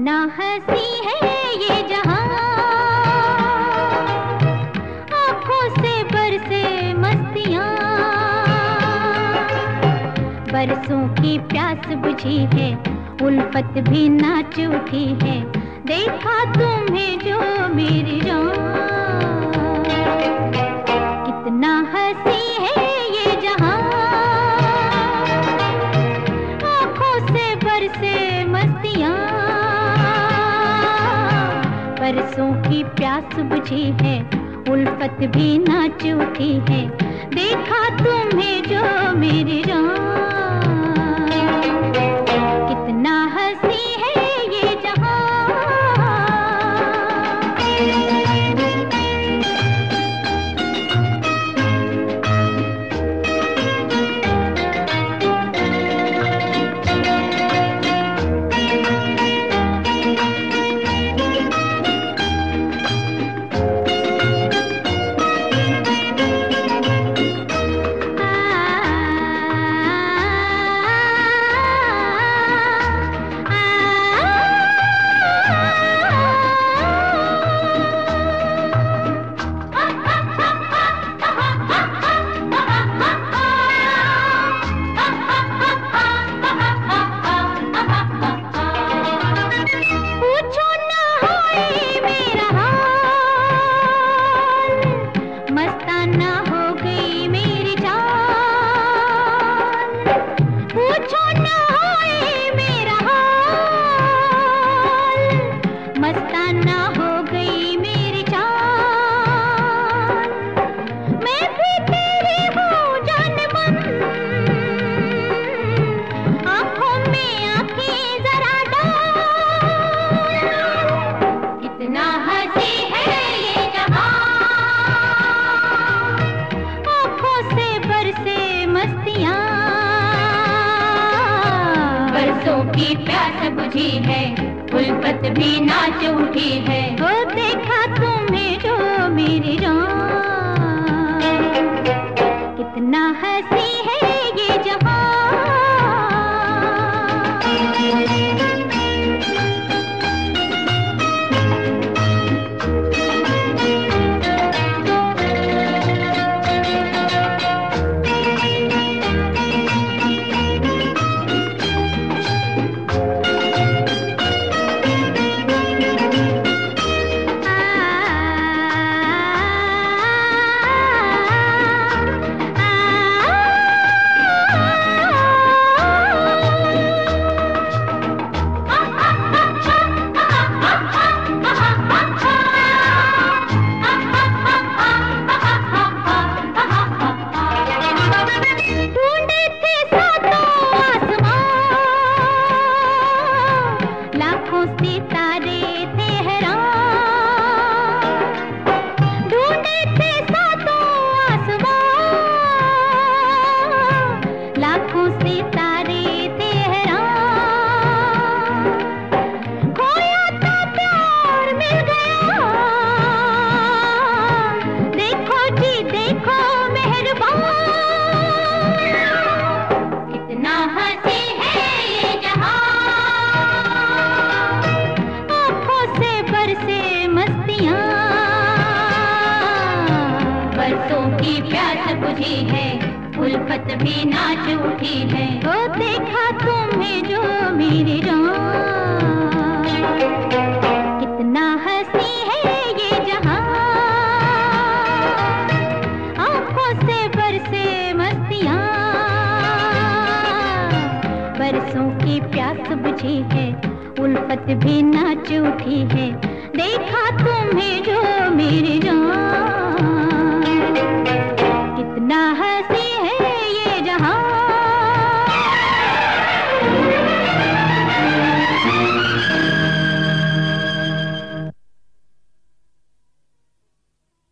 कितना हंसी है ये जहां, आंखों से बरसे मस्तियां, बरसों की प्यास बुझी है, उल्फत भी नाच उठी है, देखा तुम्हें जो मेरी जान। कितना हंसी है ये जहां, आंखों से बरसे मस्तियां, बरसों की प्यास बुझी है, उल्फत भी नाच उठी है, देखा तुम्हें जो मेरी जान। कितना हंसी है ये जहां। बरसों की प्यास बुझी है, उल्फत भी नाच उठी है, वो देखा तुम्हें जो मेरी जान। कितना हंसी है ये जहां। की प्यास बुझी है, उल्फत भी नाच उठी है, वो देखा तुम्हें जो मेरी जान। कितना हंसी है ये जहां, आंखों से बरसे मस्तियां, बरसों की प्यास बुझी है, उल्फत भी नाच उठी है, देखा तुम्हें जो मेरी जान। कितना